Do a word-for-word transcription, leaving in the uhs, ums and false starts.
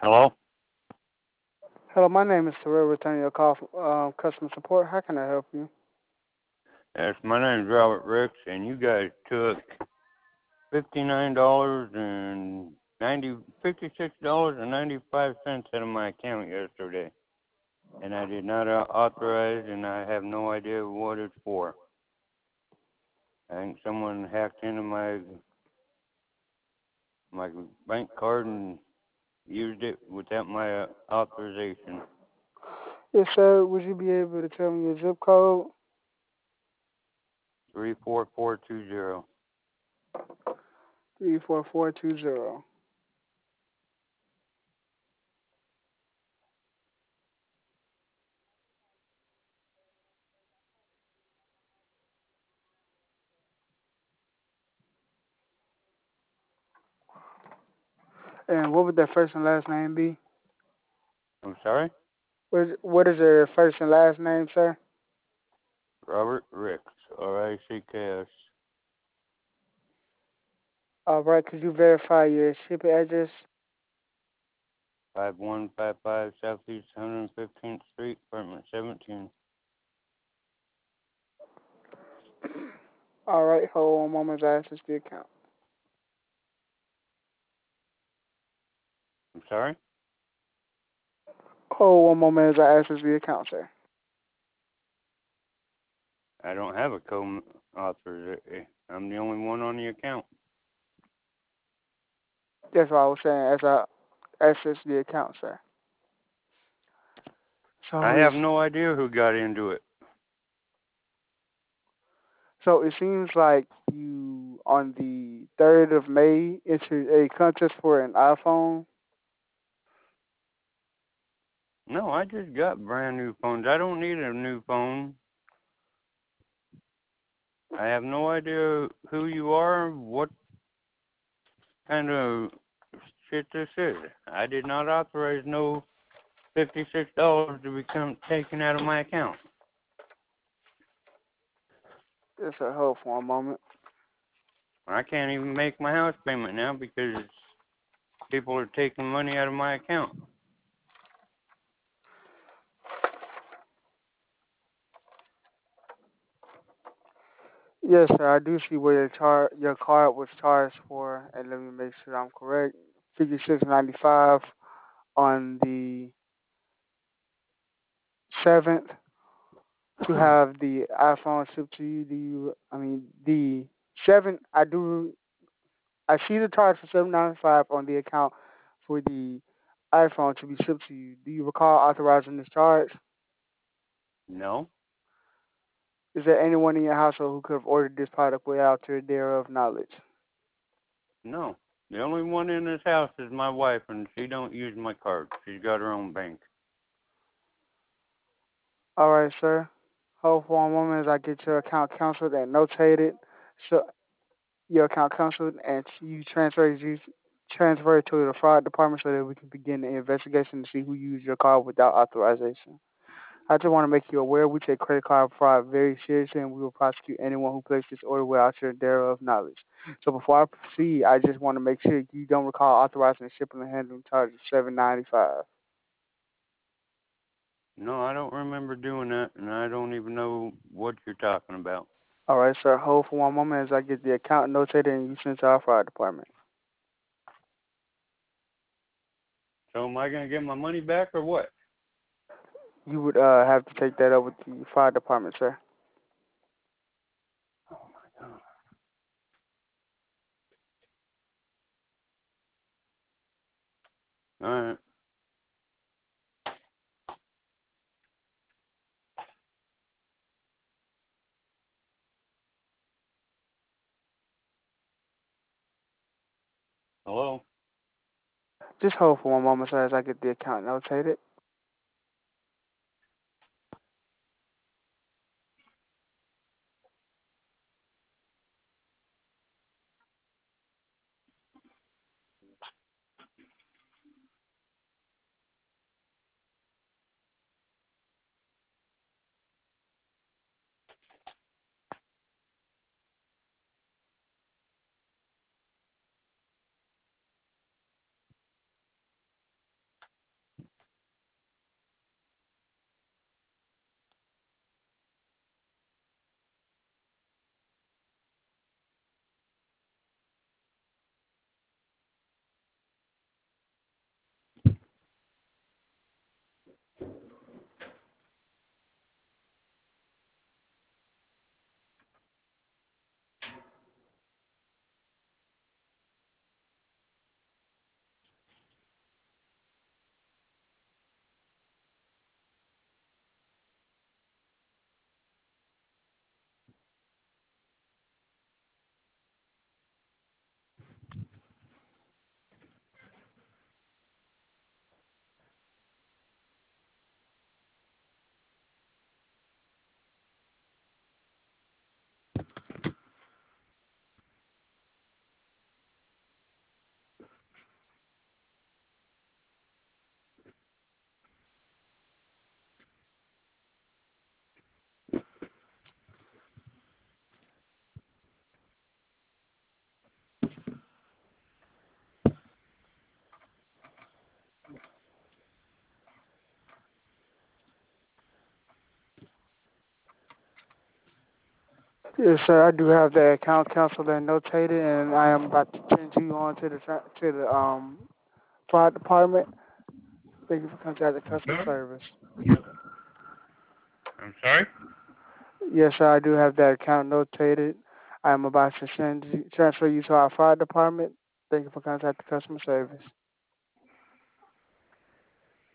Hello? Hello, my name is Terrell, returning your call from um, customer support. How can I help you? Yes, my name's Robert Ricks, and you guys took fifty-nine dollars and ninety fifty-six dollars and ninety-five cents out of my account yesterday, and I did not uh, authorize, and I have no idea what it's for. I think someone hacked into my my bank card and used it without my uh, authorization. Yes, sir. Would you be able to tell me your zip code? Three four four two zero. Three four four two zero. And what would that first and last name be? I'm sorry, What is, what is your first and last name, sir? Robert Ricks, R I C K S. All right. Could you verify your shipping address? Five one five five Southeast one hundred fifteenth Street, apartment seventeen. All right. Hold on one moment as I access the account. I'm sorry? Hold one moment as I access the account, sir. I don't have a co-author. I'm the only one on the account. That's what I was saying as I access the account, sir. I So it's have no idea who got into it. So it seems like you, on the third of May, entered a contest for an iPhone. No, I just got brand new phones. I don't need a new phone. I have no idea who you are, what kind of shit this is. I did not authorize no fifty-six dollars to become taken out of my account. Just a hold for a moment. I can't even make my house payment now because people are taking money out of my account. Yes, sir. I do see where your char- your card was charged for, and let me make sure I'm correct. Fifty-six ninety-five on the seventh to have the iPhone shipped to you. Do you? I mean, the seventh. I do. I see the charge for seven ninety-five on the account for the iPhone to be shipped to you. Do you recall authorizing this charge? No, Is there anyone in your household who could have ordered this product without your thereof knowledge? no. The only one in this house is my wife, and she don't use my card. She's got her own bank. All right, sir. Hold for a moment as I get your account canceled and notated. So your account canceled and you transfer you transfer it to the fraud department so that we can begin the investigation to see who used your card without authorization. I just want to make you aware we take credit card fraud very seriously and we will prosecute anyone who placed this order without your thereof knowledge. So before I proceed, I just want to make sure you don't recall authorizing the shipping and handling charge of seven ninety five. No, I don't remember doing that, and I don't even know what you're talking about. All right, sir. Hold for one moment as I get the account notated and you sent to our fraud department. So am I going to get my money back or what? You would uh, have to take that up with the fire department, sir. Oh, my God. All right. Hello? Just hold for one moment, sir, as I get the account notated. Yes, sir. I do have the account counselor notated, and I am about to send you on to the tra- to the um fraud department. Thank you for contacting I'm customer sorry? service. I'm sorry? Yes, sir. I do have that account notated. I am about to send you, transfer you to our fraud department. Thank you for contacting customer service.